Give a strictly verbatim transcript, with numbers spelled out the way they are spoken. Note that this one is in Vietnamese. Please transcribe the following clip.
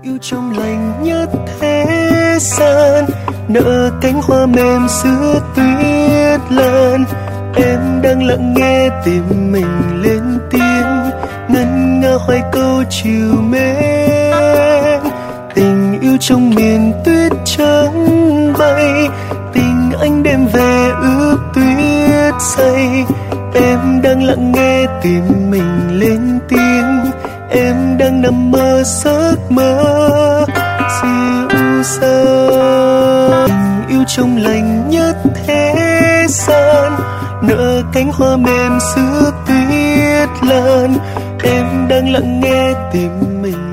yêu trong lành nhất thế gian, nở cánh hoa mềm giữa tuyết lan. Em đang lặng nghe tim mình lên tiếng, ngân nga hoài câu chiều mến. Tình yêu trong miền tuyết trắng bay, tình anh đem về ướp tuyết say. Em đang lặng nghe tim mình lên tiếng, em đang nằm mơ giấc mơ dịu dàng. Tình yêu trong lành nhất thế gian, nở cánh hoa mềm giữa tuyết lan. Em đang lặng nghe tim mình